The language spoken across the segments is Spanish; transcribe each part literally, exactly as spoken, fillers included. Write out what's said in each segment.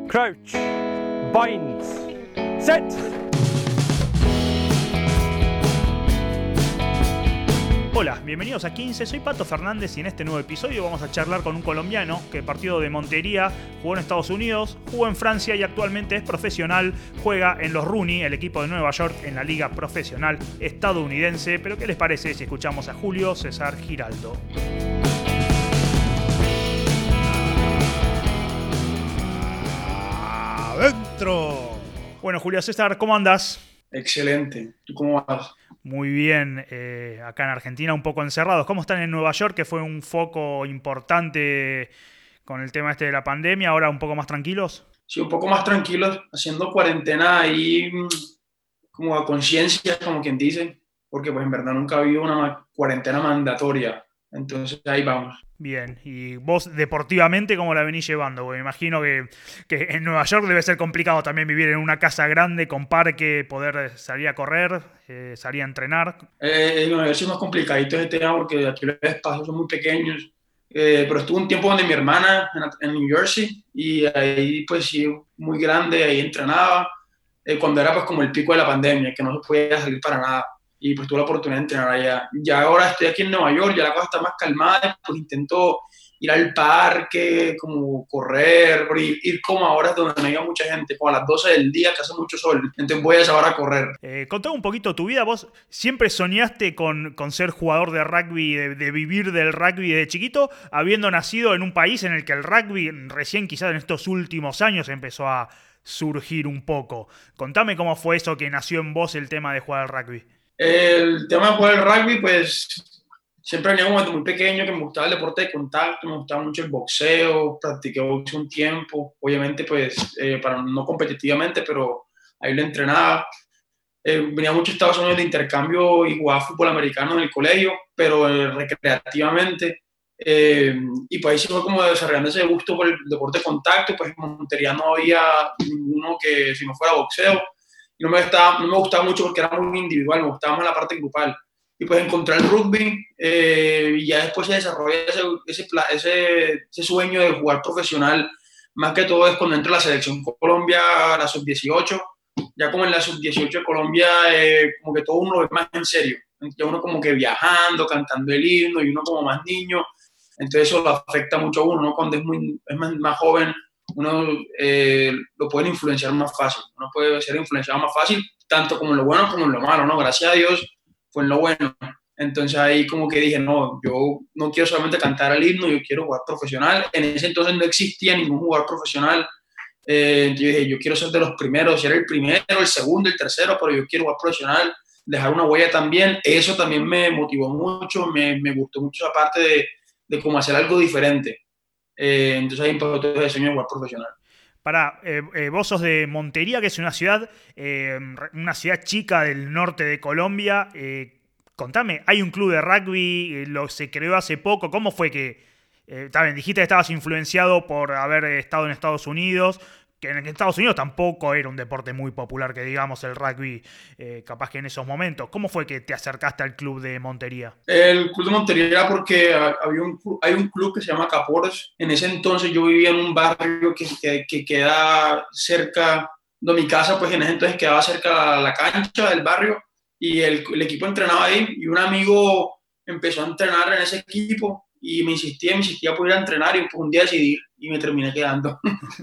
Crouch. Bind. Set. Hola, bienvenidos a quince, soy Pato Fernández y en este nuevo episodio vamos a charlar con un colombiano que partió de Montería, jugó en Estados Unidos, jugó en Francia y actualmente es profesional, juega en los Rooney, el equipo de Nueva York en la liga profesional estadounidense. Pero ¿qué les parece si escuchamos a Julio César Giraldo? ¡Adentro! Bueno, Julio César, ¿cómo andás? Excelente. ¿Tú cómo vas? Muy bien, eh, acá en Argentina un poco encerrados. ¿Cómo están en Nueva York, que fue un foco importante con el tema este de la pandemia? ¿Ahora un poco más tranquilos? Sí, un poco más tranquilos, haciendo cuarentena ahí como a conciencia, como quien dice, porque pues en verdad nunca ha habido una cuarentena mandatoria. Entonces ahí vamos. Bien, y vos deportivamente, ¿cómo la venís llevando? Porque me imagino que, que en Nueva York debe ser complicado también vivir en una casa grande, con parque, poder salir a correr, eh, salir a entrenar. Eh, en Nueva York sí es más complicadito ese tema porque aquí los espacios son muy pequeños. Eh, pero estuve un tiempo donde mi hermana, en, en New Jersey, y ahí pues sí, muy grande, ahí entrenaba, eh, cuando era pues como el pico de la pandemia, que no se podía salir para nada. Y pues tuve la oportunidad de entrenar allá. Ya ahora estoy aquí en Nueva York, ya la cosa está más calmada, pues intento ir al parque, como correr, ir, ir como ahora donde no haya mucha gente, como a las doce del día que hace mucho sol, entonces voy a esa hora a correr. Eh, contame un poquito tu vida. ¿Vos siempre soñaste con, con ser jugador de rugby, de, de vivir del rugby desde chiquito, habiendo nacido en un país en el que el rugby recién quizás en estos últimos años empezó a surgir un poco? Contame cómo fue eso que nació en vos el tema de jugar al rugby. El tema de jugar el rugby, pues siempre venía como desde muy pequeño que me gustaba el deporte de contacto, me gustaba mucho el boxeo, practiqué boxeo un tiempo, obviamente pues eh, para no competitivamente, pero ahí lo entrenaba. Eh, venía mucho a Estados Unidos de intercambio y jugaba fútbol americano en el colegio, pero eh, recreativamente. Eh, y pues ahí se fue como desarrollando ese gusto por el deporte de contacto, pues en Montería no había ninguno que si no fuera boxeo. No me, gustaba, no me gustaba mucho porque era muy individual, me gustaba más la parte grupal. Y pues encontré el rugby eh, y ya después se desarrolla ese, ese, ese, ese sueño de jugar profesional. Más que todo es cuando entro a la selección Colombia, la sub dieciocho. Ya como en la sub dieciocho de Colombia, eh, como que todo uno lo ve más en serio. Ya uno como que viajando, cantando el himno y uno como más niño. Entonces eso lo afecta mucho a uno, ¿no? Cuando es, muy, es más, más joven, uno eh, lo puede influenciar más fácil, uno puede ser influenciado más fácil, tanto como en lo bueno como en lo malo, ¿no? Gracias a Dios fue en lo bueno. Entonces ahí como que dije, no, yo no quiero solamente cantar el himno, yo quiero jugar profesional. En ese entonces no existía ningún jugador profesional. Eh, entonces yo dije, yo quiero ser de los primeros, ser el primero, el segundo, el tercero, pero yo quiero jugar profesional, dejar una huella también. Eso también me motivó mucho, me, me gustó mucho esa parte de, de cómo hacer algo diferente. Eh, entonces ahí empezó todo ese sueño de jugar profesional. Pará, eh, eh, vos sos de Montería, que es una ciudad, eh, una ciudad chica del norte de Colombia. Eh, contame, ¿hay un club de rugby? Eh, ¿Lo se creó hace poco? ¿Cómo fue que, eh, también dijiste que estabas influenciado por haber estado en Estados Unidos? Que en Estados Unidos tampoco era un deporte muy popular, que digamos el rugby, eh, capaz que en esos momentos. ¿Cómo fue que te acercaste al club de Montería? El club de Montería era porque había un, hay un club que se llama Capores. En ese entonces yo vivía en un barrio que, que, que queda cerca de mi casa, pues en ese entonces quedaba cerca de la cancha del barrio y el, el equipo entrenaba ahí y un amigo empezó a entrenar en ese equipo y me insistía, me insistía por ir a entrenar y pues un día decidí ir y me terminé quedando.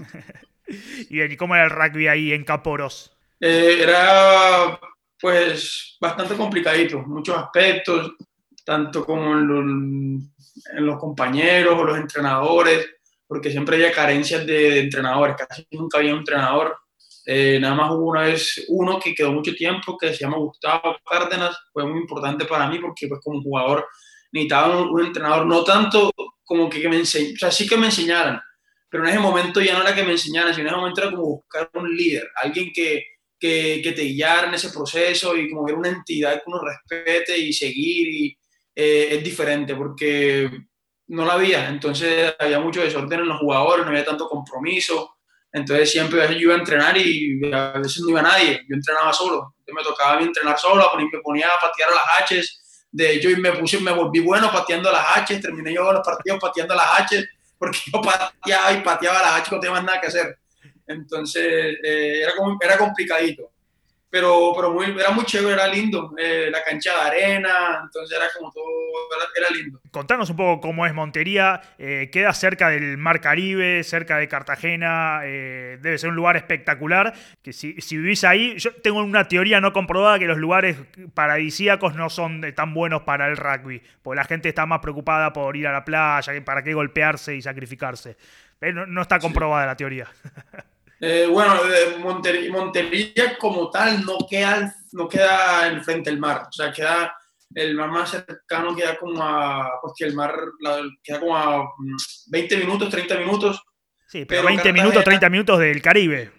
Y bien, ¿y cómo era el rugby ahí en Caporos? Eh, era pues bastante complicadito, muchos aspectos, tanto como en los, en los compañeros o los entrenadores, porque siempre había carencias de, de entrenadores, casi nunca había un entrenador. Eh, nada más hubo una vez uno que quedó mucho tiempo, que se llama Gustavo Cárdenas, fue muy importante para mí porque pues como jugador necesitaba un, un entrenador, no tanto como que, que me enseñara, o sea, sí que me enseñaran, pero en ese momento ya no era que me enseñaran, sino en ese momento era como buscar un líder, alguien que, que, que te guiara en ese proceso y como ver una entidad que uno respete y seguir, y eh, es diferente porque no la había, entonces había mucho desorden en los jugadores, no había tanto compromiso, entonces siempre a veces yo iba a entrenar y a veces no iba nadie, yo entrenaba solo, entonces me tocaba a mí entrenar solo, me ponía a patear a las haches, de hecho me puse, me volví bueno pateando a las haches, terminé yo los partidos pateando a las haches, porque yo pateaba y pateaba las haches, no tenía más nada que hacer. Entonces, eh, era, como, era complicadito. Pero, pero muy, era muy chévere, era lindo. Eh, la cancha de arena, entonces era como todo, era, era lindo. Contanos un poco cómo es Montería. Eh, queda cerca del Mar Caribe, cerca de Cartagena. Eh, debe ser un lugar espectacular. Que si, si vivís ahí, yo tengo una teoría no comprobada que los lugares paradisíacos no son tan buenos para el rugby. Porque la gente está más preocupada por ir a la playa, para qué golpearse y sacrificarse. Pero no, no está comprobada sí. la teoría. Eh, bueno, Montería, Montería como tal no queda, no queda enfrente del mar, o sea, queda, el mar más cercano queda como a, porque el mar la, queda como a veinte minutos, treinta minutos. Sí, pero, pero veinte Cartagena, minutos, treinta minutos del Caribe.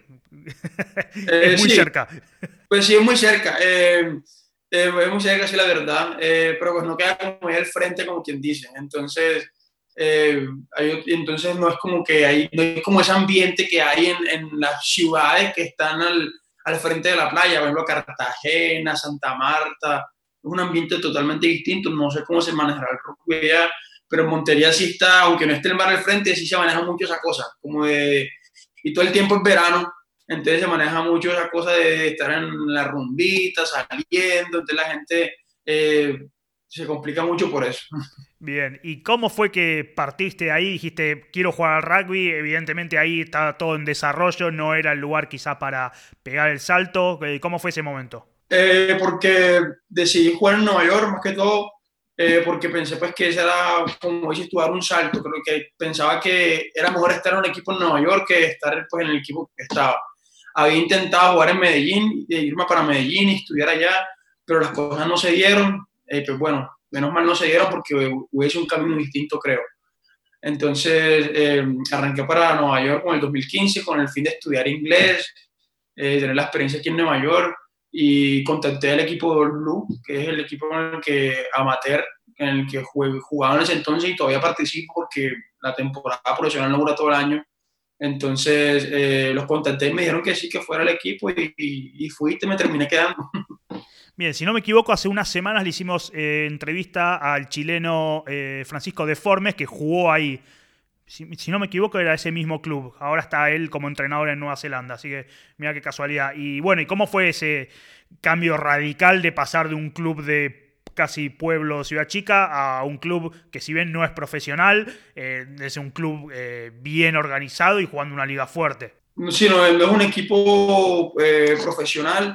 Eh, es muy sí, cerca. Pues sí, es muy cerca, eh, eh, es muy cerca, sí, la verdad, eh, pero pues no queda como ahí al frente, como quien dice, entonces... Eh, hay, entonces no es como que hay, no hay como ese ambiente que hay en, en las ciudades que están al, al frente de la playa, por ejemplo Cartagena, Santa Marta, es un ambiente totalmente distinto, no sé cómo se manejará el rugby allá, pero en Montería sí está, aunque no esté el mar al frente, sí se maneja mucho esa cosa, como de, y todo el tiempo es verano, entonces se maneja mucho esa cosa de estar en la rumbita, saliendo, entonces la gente eh, se complica mucho por eso. Bien, ¿y cómo fue que partiste ahí? Dijiste, quiero jugar al rugby, evidentemente ahí estaba todo en desarrollo, no era el lugar quizá para pegar el salto. ¿Cómo fue ese momento? Eh, porque decidí jugar en Nueva York, más que todo, eh, porque pensé pues que ese era, como dices tú, dar un salto. Creo que pensaba que era mejor estar en un equipo en Nueva York que estar pues, en el equipo que estaba. Había intentado jugar en Medellín, irme para Medellín y estudiar allá, pero las cosas no se dieron. Eh, pues bueno, menos mal no se dieron porque hubiese un camino distinto, creo. Entonces, eh, arranqué para Nueva York con el dos mil quince con el fin de estudiar inglés, eh, tener la experiencia aquí en Nueva York y contacté al equipo de All Blue, que es el equipo en el que amateur, en el que jugaba en ese entonces y todavía participo porque la temporada profesional no dura todo el año. Entonces, eh, los contacté y me dijeron que sí, que fuera el equipo y, y, y fui y me terminé quedando. Bien, si no me equivoco, hace unas semanas le hicimos eh, entrevista al chileno eh, Francisco Deformes, que jugó ahí. Si, si no me equivoco, era ese mismo club. Ahora está él como entrenador en Nueva Zelanda, así que mira qué casualidad. Y bueno, ¿y cómo fue ese cambio radical de pasar de un club de casi pueblo, ciudad chica, a un club que si bien no es profesional, eh, es un club eh, bien organizado y jugando una liga fuerte? Sí, no, no es un equipo eh, profesional,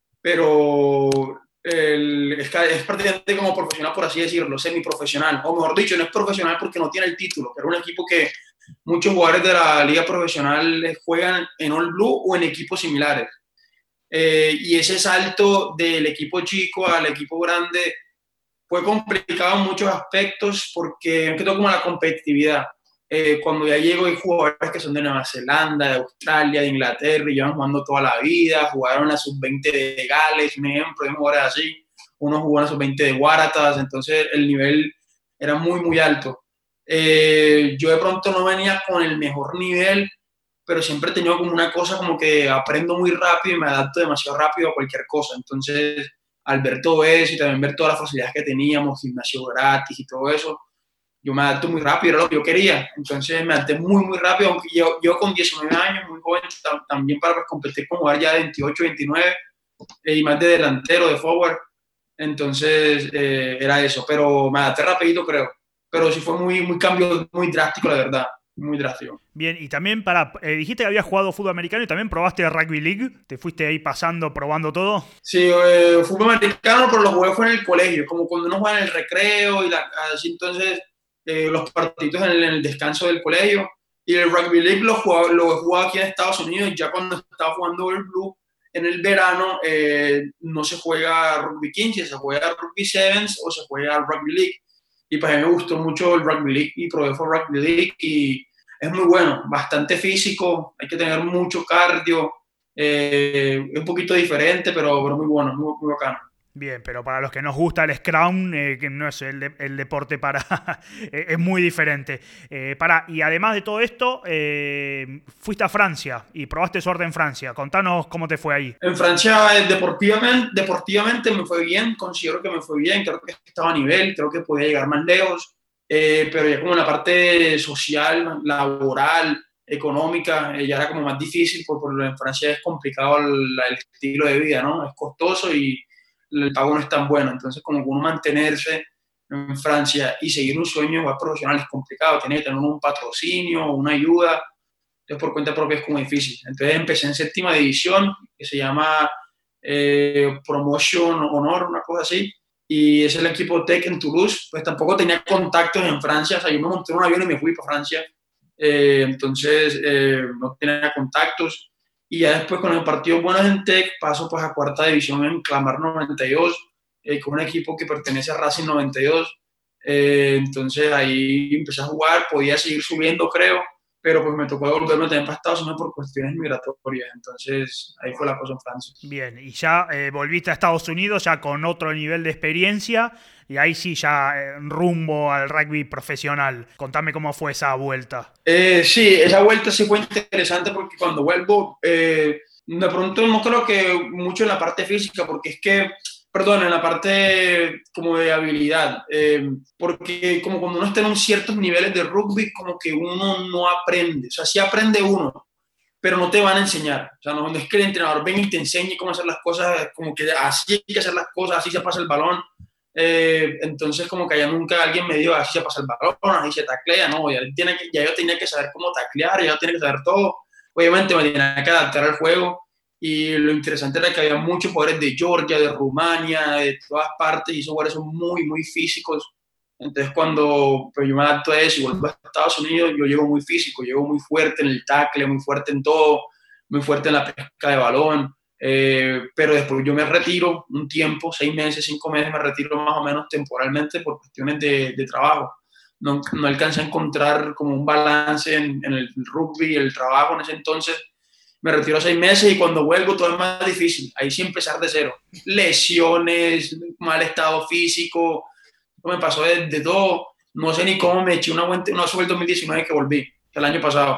pero el, es, es prácticamente como profesional, por así decirlo, semiprofesional, o mejor dicho, no es profesional porque no tiene el título, pero es un equipo que muchos jugadores de la liga profesional juegan en All Blue o en equipos similares. Eh, y ese salto del equipo chico al equipo grande fue complicado en muchos aspectos porque es que todo como la competitividad. Eh, cuando ya llego hay jugadores que son de Nueva Zelanda, de Australia, de Inglaterra y llevan jugando toda la vida, jugaron a sub veinte de Gales, un ejemplo, de jugadores así, unos jugaron a sub veinte de Waratahs, entonces el nivel era muy muy alto. Eh, yo de pronto no venía con el mejor nivel, pero siempre he tenido como una cosa como que aprendo muy rápido y me adapto demasiado rápido a cualquier cosa, entonces al ver todo eso y también ver todas las facilidades que teníamos, gimnasio gratis y todo eso, yo me adapto muy rápido, era lo que yo quería. Entonces me adapté muy, muy rápido, aunque yo, yo con diecinueve años, muy joven, también para competir con jugar ya de veintiocho, veintinueve, eh, y más de delantero, de forward. Entonces eh, era eso, pero me adapté rapidito, creo. Pero sí fue muy, muy cambio, muy drástico, la verdad. Muy drástico. Bien, y también para, eh, dijiste que habías jugado fútbol americano y también probaste Rugby League, te fuiste ahí pasando, probando todo. Sí, eh, fútbol americano, pero lo jugué fue en el colegio, como cuando uno juega en el recreo y la, así entonces eh, los partidos en el, en el descanso del colegio. Y el Rugby League lo jugaba, lo he jugado aquí en Estados Unidos, ya cuando estaba jugando el Blue en el verano eh, no se juega Rugby quince, se juega Rugby Sevens o se juega Rugby League. Y pues a mí me gustó mucho el Rugby League y probé fue Rugby League y es muy bueno, bastante físico, hay que tener mucho cardio, eh, es un poquito diferente, pero, pero muy bueno, muy, muy bacano. Bien, pero para los que nos gusta el Scrum, eh, que no es el, de, el deporte para... es muy diferente. Eh, para, y además de todo esto, eh, fuiste a Francia y probaste suerte en Francia. Contanos cómo te fue ahí. En Francia, eh, deportivamente, deportivamente me fue bien, considero que me fue bien, creo que estaba a nivel, creo que podía llegar más lejos, eh, pero ya como en la parte social, laboral, económica, eh, ya era como más difícil, porque por, en Francia es complicado el, el estilo de vida, ¿no? Es costoso y el pago no es tan bueno. Entonces, como que uno mantenerse en Francia y seguir un sueño de jugar profesional es complicado. Tiene que tener un patrocinio, una ayuda. Entonces, por cuenta propia es como difícil. Entonces, empecé en séptima división, que se llama eh, Promotion Honor, una cosa así. Y es el equipo Tech en Toulouse. Pues tampoco tenía contactos en Francia. O sea, yo me monté en un avión y me fui para Francia. Eh, entonces, eh, no tenía contactos. Y ya después, con los partidos buenos en Tech, paso pues a cuarta división en Clamart noventa y dos, eh, con un equipo que pertenece a Racing noventa y dos. Eh, entonces, ahí empecé a jugar. Podía seguir subiendo, creo, pero pues me tocó devolverme también para Estados Unidos por cuestiones migratorias. Entonces, ahí fue la cosa en Francia. Bien, y ya eh, volviste a Estados Unidos ya con otro nivel de experiencia y ahí sí ya eh, rumbo al rugby profesional. Contame cómo fue esa vuelta. Eh, sí, esa vuelta sí fue interesante porque cuando vuelvo, eh, de pronto no creo que mucho en la parte física, porque es que, perdón, en la parte como de habilidad, eh, porque como cuando uno está en un ciertos niveles de rugby, como que uno no aprende, o sea, sí aprende uno, pero no te van a enseñar. O sea, no, no es que el entrenador venga y te enseñe cómo hacer las cosas, como que así hay que hacer las cosas, así se pasa el balón. Eh, entonces, como que allá nunca alguien me dijo, así se pasa el balón, así se taclea, no, ya, tiene que, ya yo tenía que saber cómo taclear, ya yo tenía que saber todo. Obviamente me tenía que adaptar al juego y lo interesante era que había muchos jugadores de Georgia, de Rumania, de todas partes, y esos jugadores son muy, muy físicos. Entonces, cuando pues, yo me adapto a eso y vuelvo a Estados Unidos, yo llego muy físico, llego muy fuerte en el tackle, muy fuerte en todo, muy fuerte en la pesca de balón. Eh, pero después yo me retiro un tiempo, seis meses, cinco meses, me retiro más o menos temporalmente por cuestiones de, de trabajo. No, no alcancé a encontrar como un balance en, en el rugby, el trabajo en ese entonces. Me retiro seis meses y cuando vuelvo todo es más difícil. Ahí sí empezar de cero. Lesiones, mal estado físico, me pasó de, de todo. No sé ni cómo me eché una, buena, una suerte en dos mil diecinueve que volví, el año pasado.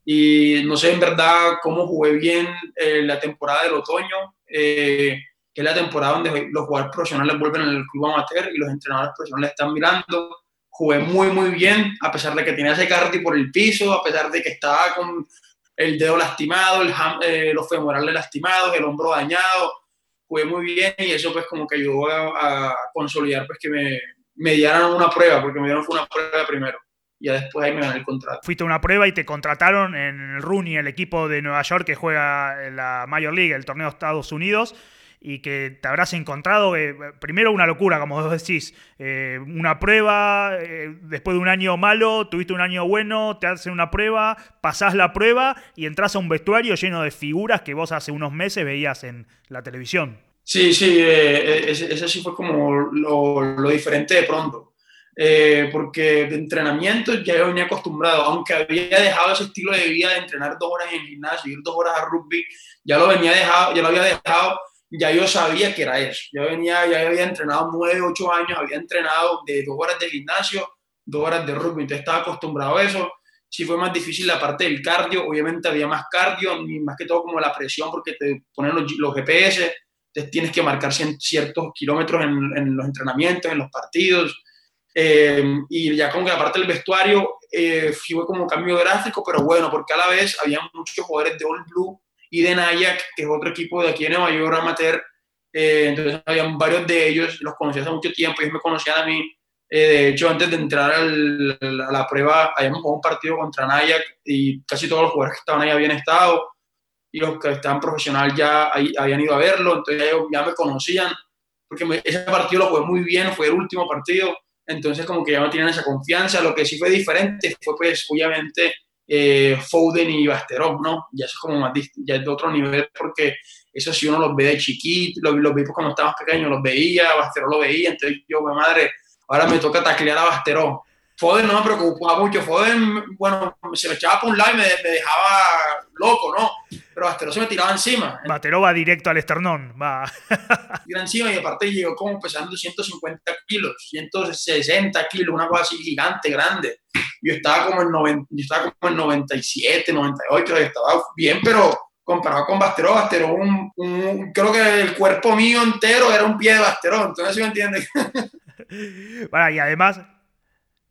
Y no sé en verdad cómo jugué bien eh, la temporada del otoño, eh, que es la temporada donde los jugadores profesionales vuelven al club amateur y los entrenadores profesionales están mirando. Jugué muy, muy bien, a pesar de que tenía ese cardio por el piso, a pesar de que estaba con el dedo lastimado, el, eh, los femorales lastimados, el hombro dañado. Jugué muy bien y eso pues como que ayudó a, a consolidar pues que me, me dieran una prueba, porque me dieron fue una prueba primero. Y ya después ahí me gané el contrato. Fuiste a una prueba y te contrataron en el Rooney, el equipo de Nueva York que juega en la Major League, el torneo de Estados Unidos, y que te habrás encontrado, eh, primero una locura, como vos decís, eh, una prueba, eh, después de un año malo, tuviste un año bueno, te hacen una prueba, pasás la prueba y entras a un vestuario lleno de figuras que vos hace unos meses veías en la televisión. Sí, sí, eh, ese, ese sí fue como lo, lo diferente de pronto. Eh, porque de entrenamiento ya yo venía acostumbrado, aunque había dejado ese estilo de vida de entrenar dos horas en el gimnasio, ir dos horas a rugby, ya lo venía dejado, ya lo había dejado, ya yo sabía que era eso. Ya venía, ya había entrenado nueve, ocho años, había entrenado de dos horas de gimnasio, dos horas de rugby, entonces estaba acostumbrado a eso. Sí fue más difícil la parte del cardio, obviamente había más cardio, y más que todo como la presión, porque te ponen los, los G P S, te tienes que marcar ciertos kilómetros en, en los entrenamientos, en los partidos. Eh, y ya con la parte del vestuario eh, fue como un cambio drástico, pero bueno, porque a la vez había muchos jugadores de All Blue y de Nyack, que es otro equipo de aquí en Nueva York amateur. Eh, entonces habían varios de ellos, los conocí hace mucho tiempo, ellos me conocían a mí. Eh, de hecho, antes de entrar al, a la prueba, habíamos jugado un partido contra Nyack y casi todos los jugadores que estaban ahí habían estado y los que estaban profesional ya ahí, habían ido a verlo, entonces ellos ya me conocían, porque me, ese partido lo jugué muy bien, fue el último partido. Entonces como que ya no tienen esa confianza. Lo que sí fue diferente fue pues obviamente eh, Foden y Basterov, ¿no? Ya eso es como más, ya es de otro nivel, porque eso sí uno los ve de chiquito, los, los vi cuando estábamos pequeños, los veía, Basterov lo veía, entonces yo, mi madre, ahora me toca taclear a Basterov. Foden no me preocupaba mucho, Foden, bueno, se me echaba por un lado y me, me dejaba loco, ¿no? Pero Basterov se me tiraba encima. Basterov va directo al esternón, va. Tira encima y aparte llegó como pesando ciento cincuenta kilos, ciento sesenta kilos, una cosa así gigante, grande. Yo estaba como en, noventa, yo estaba como en noventa y siete, noventa y ocho, estaba bien, pero comparado con Basterov, Basterov, un, un, creo que el cuerpo mío entero era un pie de Basterov, entonces ¿sí me entiendes? Bueno, y además...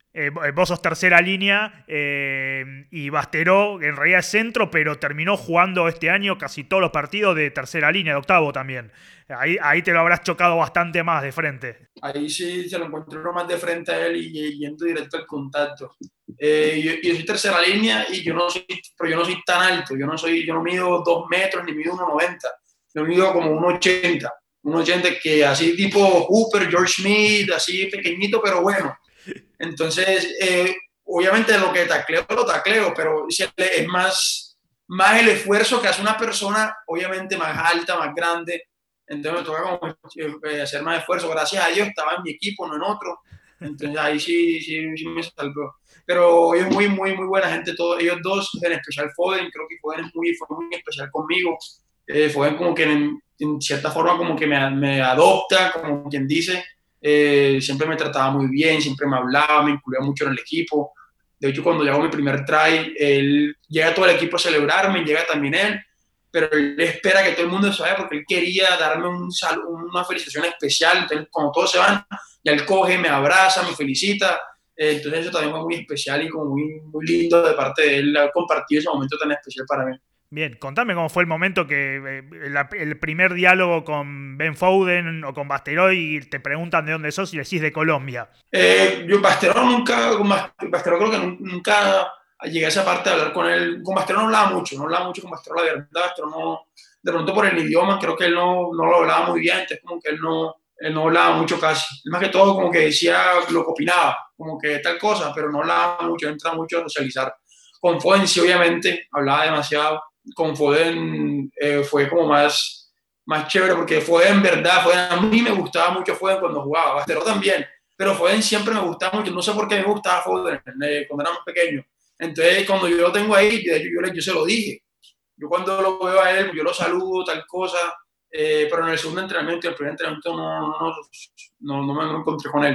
Eh, vos sos tercera línea eh, y Basteró en realidad es centro, pero terminó jugando este año casi todos los partidos de tercera línea, de octavo también. Ahí, ahí te lo habrás chocado bastante más de frente. Ahí sí se lo encontré uno más de frente a él y, y yendo directo al contacto. Eh, yo, yo soy tercera línea y yo no soy, pero yo no soy tan alto. Yo no soy, yo no mido dos metros ni mido uno noventa. Yo mido como uno ochenta. uno ochenta que así tipo Hooper, George Smith, así pequeñito, pero bueno. Entonces, eh, obviamente lo que tacleo, lo tacleo, pero es más, más el esfuerzo que hace una persona, obviamente más alta, más grande. Entonces me toca como, eh, hacer más esfuerzo. Gracias a Dios estaba en mi equipo, no en otro. Entonces ahí sí, sí, sí me salvó. Pero ellos muy, muy, muy buena gente, todos ellos dos, en especial Foden, creo que Foden es muy, fue muy especial conmigo. Eh, Foden como que en, en cierta forma como que me, me adopta, como quien dice. Eh, siempre me trataba muy bien, siempre me hablaba, me incluía mucho en el equipo. De hecho, cuando llegó mi primer try, él llega todo el equipo a celebrarme, llega también él, pero él espera que todo el mundo se vaya porque él quería darme un sal, una felicitación especial. Entonces, cuando todos se van, ya él coge, me abraza, me felicita. Eh, entonces, eso también fue muy especial y como muy, muy lindo de parte de él haber compartido ese momento tan especial para mí. Bien, contame cómo fue el momento que eh, la, el primer diálogo con Ben Foden o con Basteroy y te preguntan de dónde sos y decís de Colombia. Eh, yo Basteró nunca, con Basteró creo que nunca llegué a esa parte de hablar con él. Con Basteró no hablaba mucho, no hablaba mucho con Basteró, la verdad. Basteró no, de pronto por el idioma, creo que él no, no lo hablaba muy bien, entonces como que él no, él no hablaba mucho casi. Más que todo como que decía lo que opinaba, como que tal cosa, pero no hablaba mucho, entraba mucho a socializar. Con Foden sí, obviamente, hablaba demasiado. Con Foden eh, fue como más, más chévere, porque Foden en verdad, Foden, a mí me gustaba mucho Foden cuando jugaba, Basteró también, pero Foden siempre me gustaba mucho, no sé por qué me gustaba Foden eh, cuando era más pequeño. Entonces cuando yo lo tengo ahí, yo, yo, yo se lo dije, yo cuando lo veo a él, yo lo saludo, tal cosa, eh, pero en el segundo entrenamiento y el primer entrenamiento no, no, no, no me no encontré con él.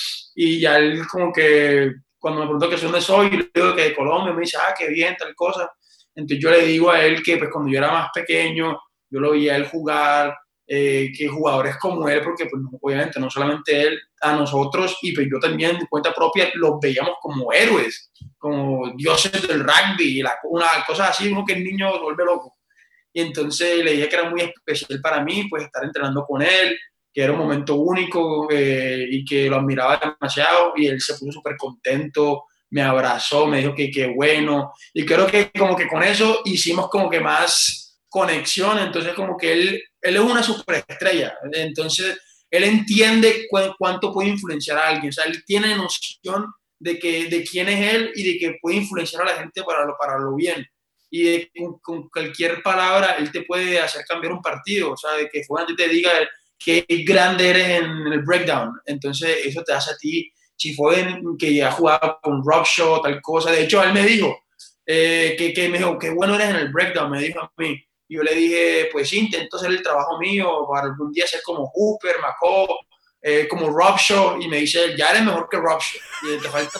Y ya él como que, cuando me preguntó que soy dónde soy, yo le digo que de Colombia, me dice, ah, qué bien, tal cosa. Entonces yo le digo a él que pues cuando yo era más pequeño, yo lo veía a él jugar, eh, que jugadores como él, porque pues obviamente no solamente él, a nosotros, y pues yo también de cuenta propia, los veíamos como héroes, como dioses del rugby, la, una cosa así, uno que el niño se vuelve loco. Y entonces le dije que era muy especial para mí, pues estar entrenando con él, que era un momento único eh, y que lo admiraba demasiado, y él se puso súper contento, me abrazó, me dijo que qué bueno, y creo que como que con eso hicimos como que más conexión. Entonces como que él, él es una superestrella, entonces él entiende cu cuánto puede influenciar a alguien, o sea, él tiene noción de, que, de quién es él y de que puede influenciar a la gente para lo, para lo bien, y de, con, con cualquier palabra él te puede hacer cambiar un partido, o sea, de que Foden te diga qué grande eres en el breakdown, entonces eso te hace a ti. Si fue que ya jugaba con Rob Shaw, tal cosa. De hecho, él me dijo, eh, que, que me dijo, qué bueno eres en el breakdown, me dijo a mí. Y yo le dije, pues sí, intento hacer el trabajo mío para algún día ser como Hooper, McCall, eh, como Rob Shaw. Y me dice, ya eres mejor que Rob Shaw. Y te falta...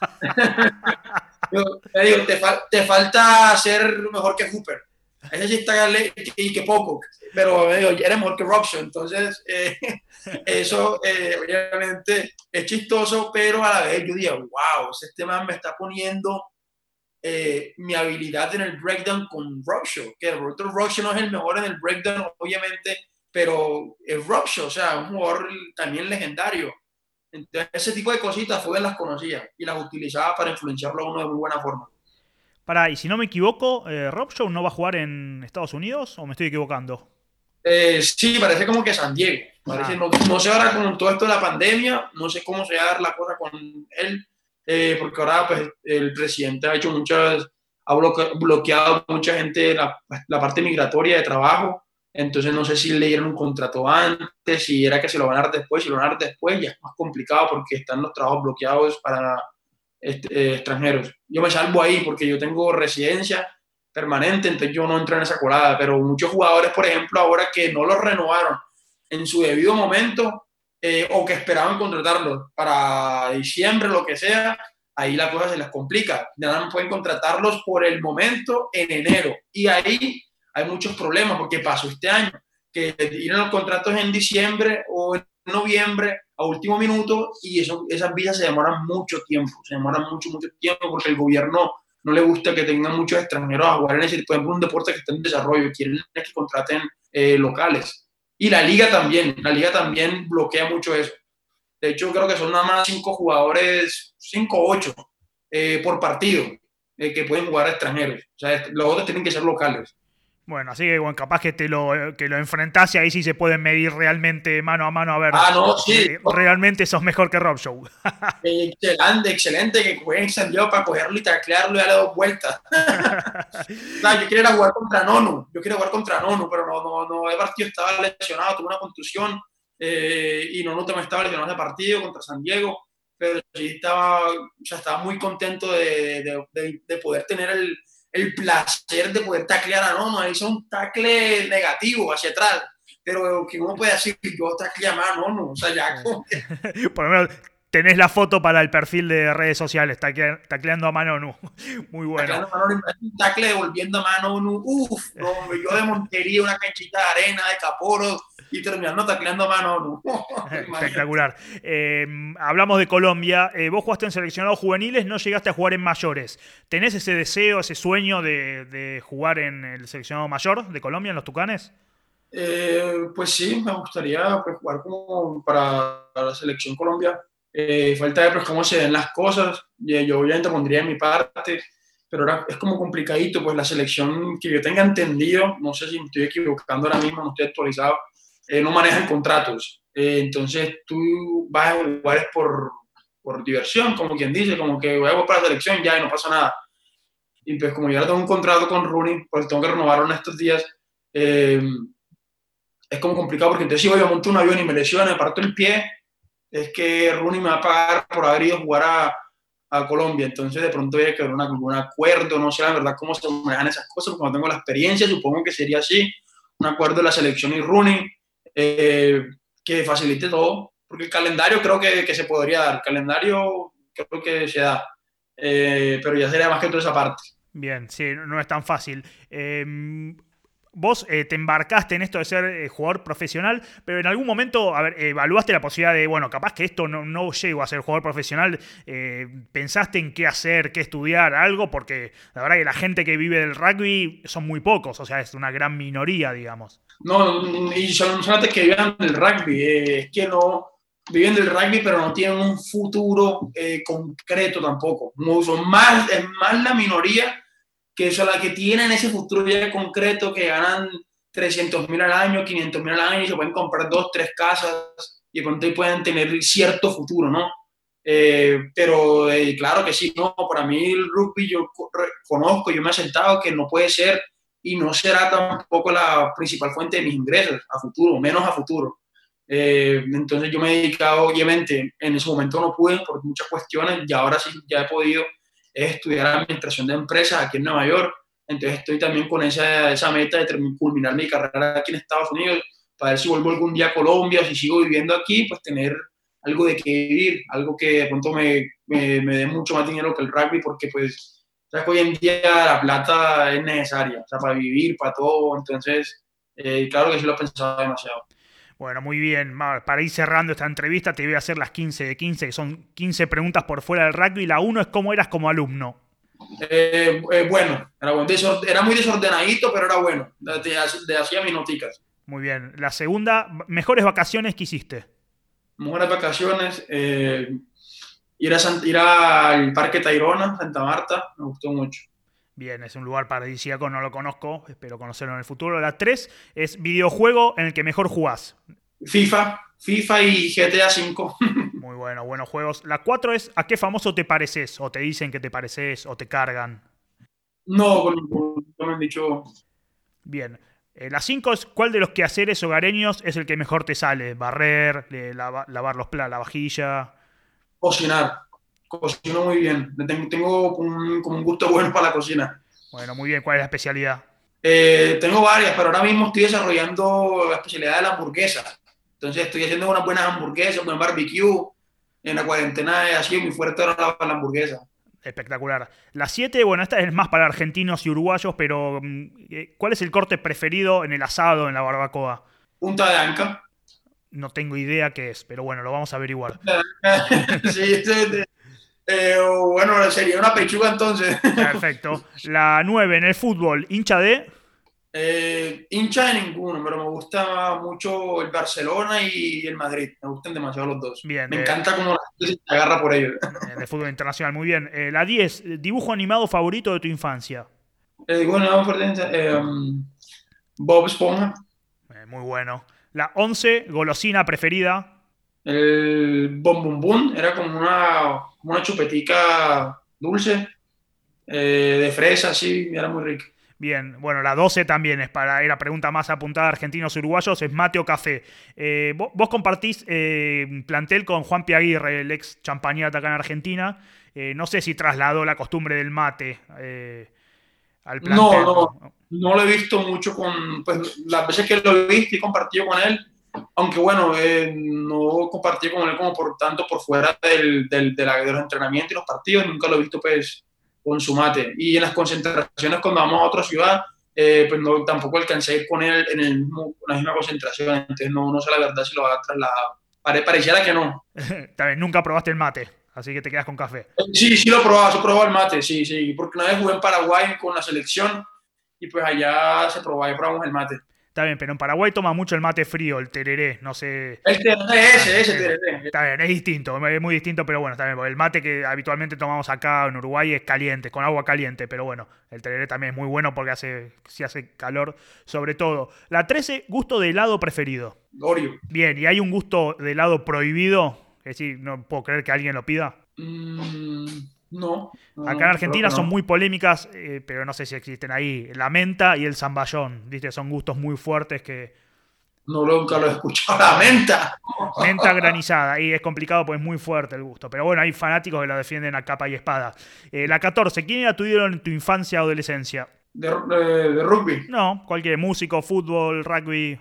yo le digo, te, fal te falta ser mejor que Hooper. Ese sí está y que poco, pero me digo, ya eres mejor que Rob Shaw. Entonces, eh, eso eh, obviamente es chistoso, pero a la vez yo digo, wow, este man me está poniendo eh, mi habilidad en el breakdown con Rob Shaw, que Rob Shaw no es el mejor en el breakdown, obviamente, pero es Rob Shaw, o sea, un jugador también legendario. Entonces, ese tipo de cositas fue las conocía y las utilizaba para influenciarlo a uno de muy buena forma. Pará, y si no me equivoco, eh, ¿Rob Shaw no va a jugar en Estados Unidos o me estoy equivocando? Eh, sí, parece como que San Diego. Parece, ah. no, no sé ahora con todo esto de la pandemia, no sé cómo se va a dar la cosa con él, eh, porque ahora pues, el presidente ha hecho muchas, ha bloque, bloqueado mucha gente la, la parte migratoria de trabajo, entonces no sé si le dieron un contrato antes, si era que se lo van a dar después, si lo van a dar después ya es más complicado porque están los trabajos bloqueados para este, eh, extranjeros. Yo me salvo ahí porque yo tengo residencia permanente, entonces yo no entro en esa colada, pero muchos jugadores, por ejemplo, ahora que no los renovaron en su debido momento eh, o que esperaban contratarlos para diciembre, lo que sea, ahí la cosa se les complica. Ya no pueden contratarlos por el momento en enero, y ahí hay muchos problemas porque pasó este año, que dieron los contratos en diciembre o en noviembre a último minuto y eso, esas visas se demoran mucho tiempo, se demoran mucho, mucho tiempo porque el gobierno no le gusta que tengan muchos extranjeros a jugar en ese, por ejemplo, un deporte que está en desarrollo, quieren que contraten eh, locales. Y la liga también, la liga también bloquea mucho eso. De hecho, creo que son nada más cinco jugadores, cinco o ocho eh, por partido eh, que pueden jugar a extranjeros. O sea, los otros tienen que ser locales. Bueno, así que bueno, capaz que te lo, que lo enfrentás y ahí sí se pueden medir realmente mano a mano a ver. Ah, no, sí. Eh, realmente sos mejor que Rob Show. Excelente, excelente, que jueguen Santiago para cogerlo y taclearlo y darle dos vueltas. No, yo quería jugar contra Nonu, yo quería jugar contra Nonu, pero no, no, no, el partido estaba lesionado, tuvo una contusión eh, y Nonu también estaba lesionado ese partido contra San Diego, pero sí estaba, o sea, estaba muy contento de, de, de, de poder tener el el placer de poder taclear a Nono, hizo un tackle negativo hacia atrás, pero que uno puede decir que yo tacleé a más Nono, o sea, ya como que... Por lo menos tenés la foto para el perfil de redes sociales, tacle, tacleando a Manonu, muy bueno. Tacleando a Manonu, un tackle devolviendo a Manonu, uff, no, yo de Montería, una canchita de arena, de Caporo, y terminando tacleando a Manonu. Espectacular. Eh, hablamos de Colombia. Eh, vos jugaste en seleccionados juveniles, no llegaste a jugar en mayores. ¿Tenés ese deseo, ese sueño de, de jugar en el seleccionado mayor de Colombia, en los Tucanes? Eh, pues sí, me gustaría pues, jugar como para, para la selección Colombia. Eh, falta ver pues, cómo se ven las cosas. Yo obviamente pondría de mi parte, pero ahora es como complicadito, pues la selección que yo tenga entendido, no sé si me estoy equivocando ahora mismo, no estoy actualizado, Eh, no manejan contratos. Eh, entonces tú vas a jugar por, por diversión, como quien dice, como que voy a jugar para la selección ya y no pasa nada. Y pues como yo ahora tengo un contrato con Rooney, pues tengo que renovarlo en estos días, eh, es como complicado porque entonces si voy a montar un avión y me lesiono, me parto el pie, es que Rooney me va a pagar por haber ido a jugar a, a Colombia. Entonces de pronto hay que haber un acuerdo, no sé la verdad cómo se manejan esas cosas, porque no tengo la experiencia, supongo que sería así, un acuerdo de la selección y Rooney. Eh, que facilite todo, porque el calendario creo que, que se podría dar, el calendario creo que se da, eh, pero ya sería más que toda esa parte. Bien, sí, no es tan fácil. Eh, vos eh, te embarcaste en esto de ser eh, jugador profesional, pero en algún momento, a ver, evaluaste la posibilidad de, bueno, capaz que esto no, no llego a ser jugador profesional, eh, pensaste en qué hacer, qué estudiar, algo, porque la verdad que la gente que vive del rugby son muy pocos, o sea, es una gran minoría, digamos. No, y son solamente que vivan del rugby, eh, es que no viven del rugby, pero no tienen un futuro eh, concreto tampoco. No, son más, es más la minoría que son las que tienen ese futuro ya concreto, que ganan trescientos mil al año, quinientos mil al año y se pueden comprar dos, tres casas y de pronto pueden tener cierto futuro, ¿no? Eh, pero eh, claro que sí, no, para mí el rugby yo conozco, yo me he sentado que no puede ser y no será tampoco la principal fuente de mis ingresos a futuro, menos a futuro. Eh, entonces yo me he dedicado, obviamente, en ese momento no pude por muchas cuestiones y ahora sí ya he podido estudiar administración de empresas aquí en Nueva York. Entonces estoy también con esa, esa meta de terminar, culminar mi carrera aquí en Estados Unidos para ver si vuelvo algún día a Colombia o si sigo viviendo aquí, pues tener algo de qué vivir, algo que de pronto me, me, me dé mucho más dinero que el rugby, porque pues sabes que hoy en día la plata es necesaria, o sea, para vivir, para todo, entonces eh, claro que sí lo he pensado demasiado. Bueno, muy bien. Para ir cerrando esta entrevista te voy a hacer las quince de quince, que son quince preguntas por fuera del rugby. La uno es cómo eras como alumno. Eh, eh, bueno, era, bueno. Desord- era muy desordenadito, pero era bueno. De, de, de hacía mis noticas. Muy bien. La segunda, mejores vacaciones que hiciste. Mejores vacaciones, eh, ir, a San, ir al Parque Tayrona, Santa Marta, me gustó mucho. Bien, es un lugar paradisíaco, no lo conozco, espero conocerlo en el futuro. La tres es videojuego en el que mejor jugás. FIFA, FIFA y G T A cinco. Muy bueno, buenos juegos. La cuatro es ¿a qué famoso te pareces? O te dicen que te pareces, o te cargan. No, con ninguno, no me han dicho. Bien. Eh, la cinco es ¿cuál de los quehaceres hogareños es el que mejor te sale? Barrer, eh, lava, lavar los platos, la vajilla. Cocinar. Cocino muy bien. Tengo, tengo un, como un gusto bueno para la cocina. Bueno, muy bien. ¿Cuál es la especialidad? Eh, tengo varias, pero ahora mismo estoy desarrollando la especialidad de la hamburguesa. Entonces estoy haciendo unas buenas hamburguesas, un buen barbecue. En la cuarentena ha sido muy fuerte ahora la, la hamburguesa. Espectacular. La siete, bueno, esta es más para argentinos y uruguayos, pero ¿cuál es el corte preferido en el asado, en la barbacoa? Punta de anca. no tengo idea qué es, pero bueno, lo vamos a averiguar. Sí, sí, sí. Eh, bueno, sería una pechuga entonces. Perfecto. La nueve en el fútbol, hincha de... Eh, hincha de ninguno, pero me gusta mucho el Barcelona y el Madrid. Me gustan demasiado los dos. Bien, me eh, encanta cómo la gente se agarra por ellos. De fútbol internacional, muy bien. Eh, la diez, dibujo animado favorito de tu infancia. Eh, bueno, vamos por dentro, eh, um, Bob Esponja. Eh, muy bueno. La once, golosina preferida. El Bom Bum Bum era como una, como una chupetica dulce eh, de fresa, sí, era muy rica. Bien, bueno, la doce también es para, era pregunta más apuntada a argentinos uruguayos, es mate o café. Eh, vos, vos compartís eh, plantel con Juan Aguirre, el ex champañata acá en Argentina. Eh, no sé si trasladó la costumbre del mate eh, al plantel. No, no, no lo he visto mucho con, pues las veces que lo he visto y compartido con él, aunque bueno, eh, no compartí con él como por tanto por fuera del, del, de, la, de los entrenamientos y los partidos, nunca lo he visto pues con su mate. Y en las concentraciones cuando vamos a otra ciudad, eh, pues no, tampoco alcancé a ir con él en el mismo, la misma concentración, entonces no, no sé la verdad si lo va a trasladar. Pare, pareciera que no. También nunca probaste el mate, así que te quedas con café. Sí, sí lo probaba, sí probaba el mate, sí, sí, porque una vez jugué en Paraguay con la selección y pues allá se probaba y probamos el mate. Está bien, pero en Paraguay toma mucho el mate frío, el tereré, no sé. El tereré, ese, ese tereré. Está bien, es distinto, es muy distinto, pero bueno, está bien, porque el mate que habitualmente tomamos acá en Uruguay es caliente, con agua caliente, pero bueno, el tereré también es muy bueno porque hace, si hace calor, sobre todo. La trece, gusto de helado preferido. Oreo. Bien, ¿y hay un gusto de helado prohibido? Es decir, no puedo creer que alguien lo pida. Mm, no, no. Acá en Argentina no. son muy polémicas, eh, pero no sé si existen ahí. La menta y el zamballón, ¿viste? Son gustos muy fuertes que... No, nunca lo he escuchado, la menta. Menta granizada, y es complicado porque es muy fuerte el gusto. Pero bueno, hay fanáticos que lo defienden a capa y espada. Eh, la catorce, ¿quién era tu ídolo en tu infancia o adolescencia? De, de, de rugby. No, cualquier músico, fútbol, rugby.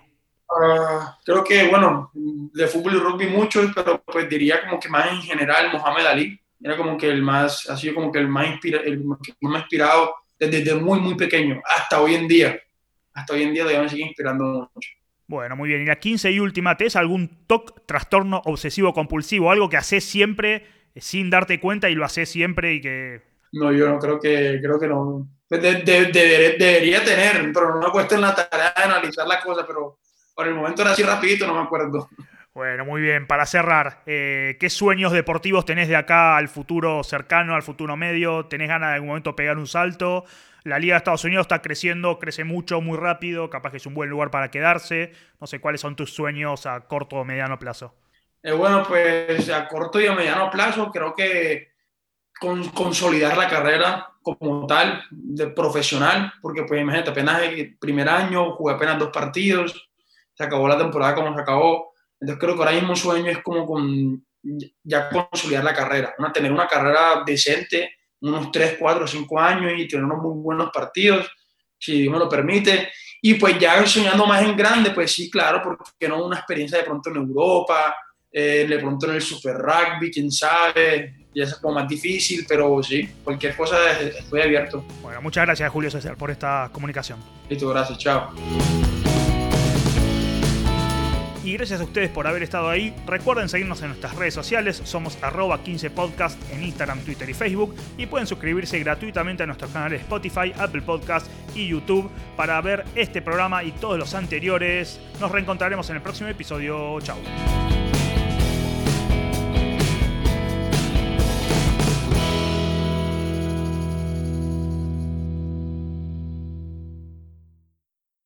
Uh, creo que, bueno, de fútbol y rugby mucho, pero pues diría como que más en general Mohamed Ali. Era como que el más, ha sido como que el más, inspira, el que más inspirado desde, desde muy, muy pequeño hasta hoy en día. Hasta hoy en día todavía me sigue inspirando mucho. Bueno, muy bien. Y la quince y última, ¿tenés algún T O C, trastorno obsesivo compulsivo? Algo que haces siempre sin darte cuenta y lo haces siempre y que... No, yo no creo que, creo que no. De, de, de, debería tener, pero no me he puesto en la tarea de analizar la cosa, pero por el momento era así rapidito, no me acuerdo. Bueno, muy bien. Para cerrar, eh, ¿qué sueños deportivos tenés de acá al futuro cercano, al futuro medio? ¿Tenés ganas de algún momento pegar un salto? La Liga de Estados Unidos está creciendo, crece mucho, muy rápido, capaz que es un buen lugar para quedarse. No sé, ¿cuáles son tus sueños a corto o mediano plazo? Eh, bueno, pues a corto y a mediano plazo creo que con, consolidar la carrera como tal, de profesional, porque pues imagínate, apenas el primer año, jugué apenas dos partidos, se acabó la temporada como se acabó. Entonces creo que ahora mismo sueño es como con ya consolidar la carrera, una, tener una carrera decente, unos tres, cuatro, cinco años y tener unos muy buenos partidos, si Dios me lo permite. Y pues ya soñando más en grande, pues sí, claro, porque no una experiencia de pronto en Europa, eh, de pronto en el Super Rugby, quién sabe, ya es como más difícil, pero sí, cualquier cosa estoy abierto. Bueno, muchas gracias Julio César por esta comunicación. Listo, gracias, chao. Y gracias a ustedes por haber estado ahí. Recuerden seguirnos en nuestras redes sociales. Somos arroba quince podcast en Instagram, Twitter y Facebook. Y pueden suscribirse gratuitamente a nuestros canales Spotify, Apple Podcast y YouTube para ver este programa y todos los anteriores. Nos reencontraremos en el próximo episodio. Chau.